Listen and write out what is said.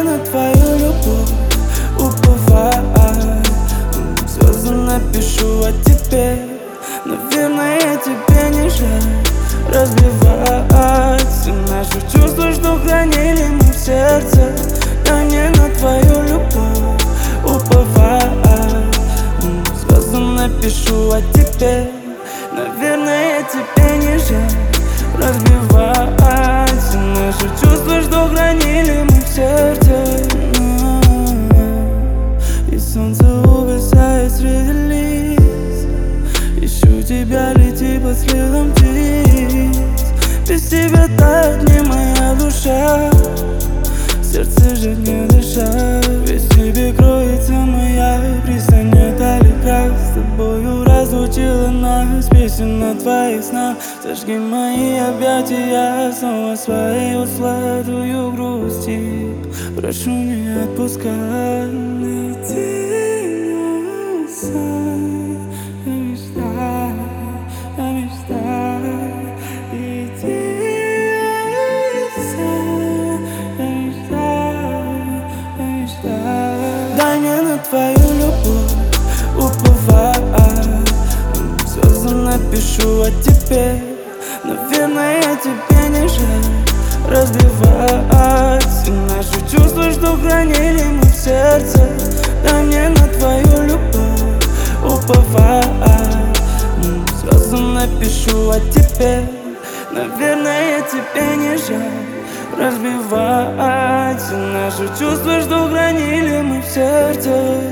на твою любовь уповать. Звезды напишу о тебе. Наверное, тебе не жаль разбивать все наши чувства, что хранили мы в сердце. Дай мне на твою любовь уповать. Звезды напишу о тебе. Наверное, тебе не жаль разбивать все наши чувства, что хранили мы в сердце. И солнце угасает среди лист. Ищу тебя, лети по следам птиц. Без тебя тает не моя душа, сердце же не дышать. Ведь в тебе кроется моя пристань, дали крах. С тобою разлучила нас песен на твоих снах. Зажги мои объятия, снова свою сладкую грусти. Прошу, не отпускай, лети, не усай. Я мечтаю, я мечтаю, иди. Дай мне на твою любовь уповать. Звезды напишу о тебе. Наверное, тебе не жаль разбивать все наши чувства, что хранили мы в сердце. Дай мне на твою любовь уповать. Звезды напишу о тебе. Наверное, тебе не жаль разбивать все наши чувства, что хранили мы в сердце.